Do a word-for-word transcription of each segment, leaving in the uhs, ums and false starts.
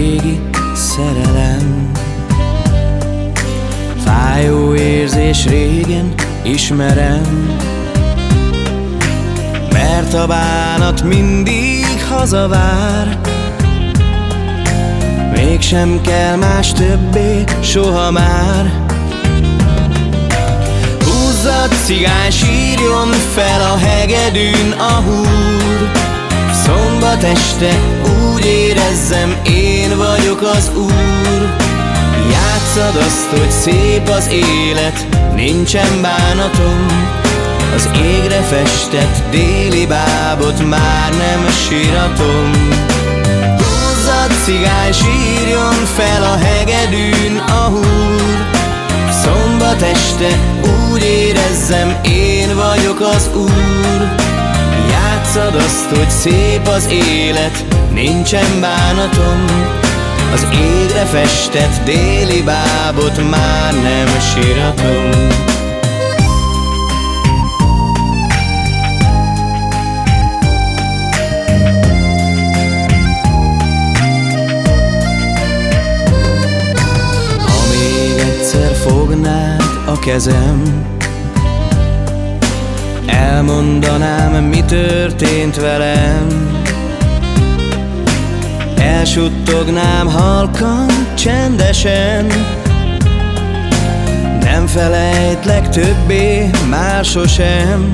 régi szerelem. Fájó érzés, régen ismerem, mert a bánat mindig hazavár. Mégsem kell más többé, soha már. Húzzad, cigány, sírjon fel a hegedűn a húr. Szombat este úgy érezzem, én vagyok az Úr. Játsszad azt, hogy szép az élet, nincsen bánatom. Az égre festett déli bábot már nem síratom. Húzzad, cigány, sírjon fel a hegedűn a húr. Szombat este úgy érezzem, én vagyok az Úr. Játsszad azt, hogy szép az élet, nincsen bánatom. Az égre festett déli bábot már nem síratom. Ha még egyszer fognád a kezem, elmondanám, mi történt velem. Elsuttognám halkan, csendesen. Nem felejtlek többé, már sosem.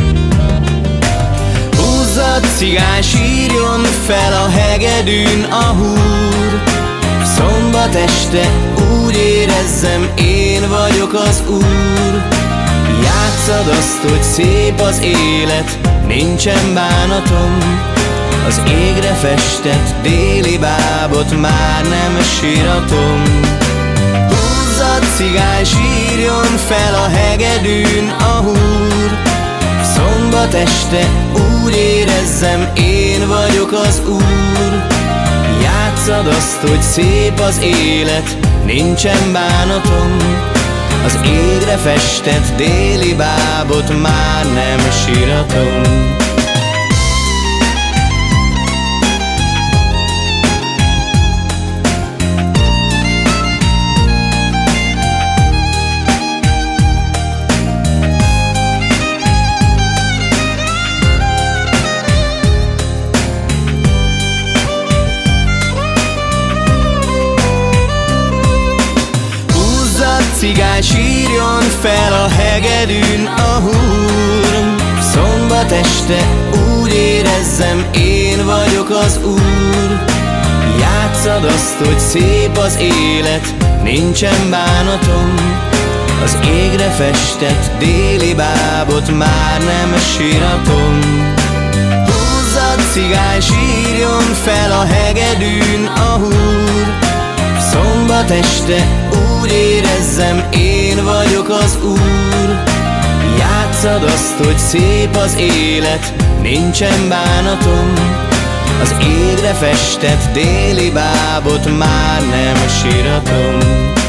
Húzzad, cigány, sírjon fel a hegedűn a húr. Szombat este úgy érezzem, én vagyok az Úr. Játsszad azt, hogy szép az élet, nincsen bánatom. Az égre festett déli bábot már nem síratom. Húzzad, cigány, sírjon fel a hegedűn a húr. Szombat este úgy érezzem, én vagyok az Úr. Játsszad azt, hogy szép az élet, nincsen bánatom. Az égre festett déli bábot már nem síratom. Cigány, sírjon fel a hegedűn a húr. Szombat este úgy érezzem, én vagyok az Úr. Játsszad azt, hogy szép az élet, nincsen bánatom. Az égre festett déli bábot már nem síratom. Húzzad, cigány, sírjon fel a hegedűn a húr. Szombat este úgy érezzem, én vagyok az Úr. Játsszad azt, hogy szép az élet, nincsen bánatom. Az égre festett déli bábot már nem síratom.